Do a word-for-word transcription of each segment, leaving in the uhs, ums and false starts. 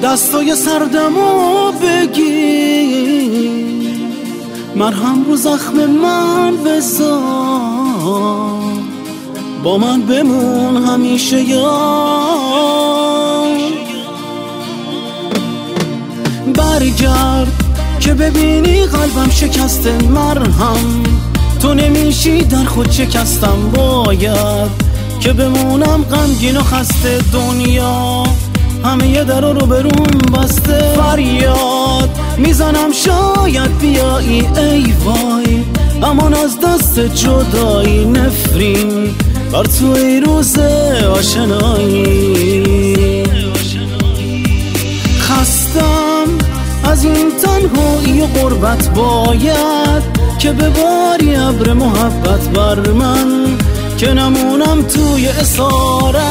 دستای سردمو بگیر، مرهم رو زخم من بذار، با من بمون همیشه یار. برگرد که ببینی قلبم شکسته، مرهم تو نمیشی در خود شکستم. باید که بمونم غمگین و خسته، دنیا همه یه در رو برون بسته. فریاد میزنم شاید بیایی ای وای، امان از دست جدایی نفرین بر توی روز آشنایی. خستم از این تنهایی و غربت، باید که بباری ابر محبت بر من، که نمونم توی اسارت.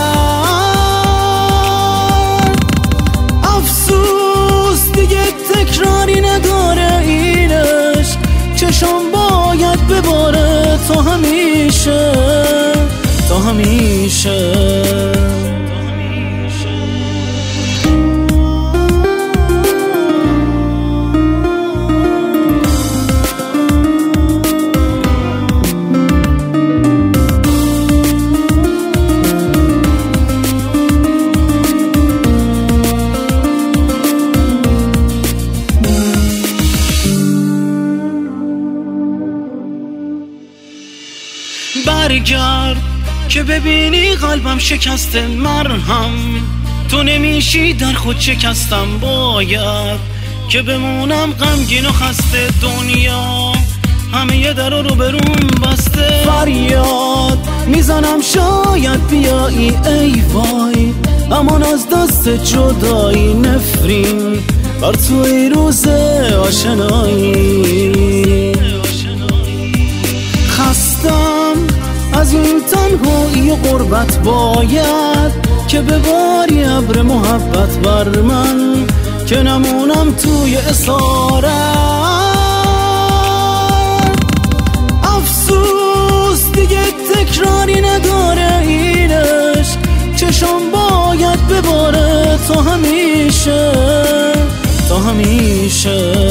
افسوس دیگه تکراری نداره این عشق، چشم باید بباره تا همیشه، تا همیشه. برگرد که ببینی قلبم شکسته، مرهم تو نمیشی در خود شکستم. باید که بمونم غمگین و خسته، دنیا همه یه در رو برون بسته. فریاد میزنم شاید بیایی ای وای، امان از دست جدایی نفرین بر توی روز آشنایی. خستم از این تنهایی و غربت، باید که بباری ابر محبت بر من، که نمونم توی اسارت. افسوس دیگه تکراری نداره این عشق، چشم باید بباره تا همیشه، تا همیشه.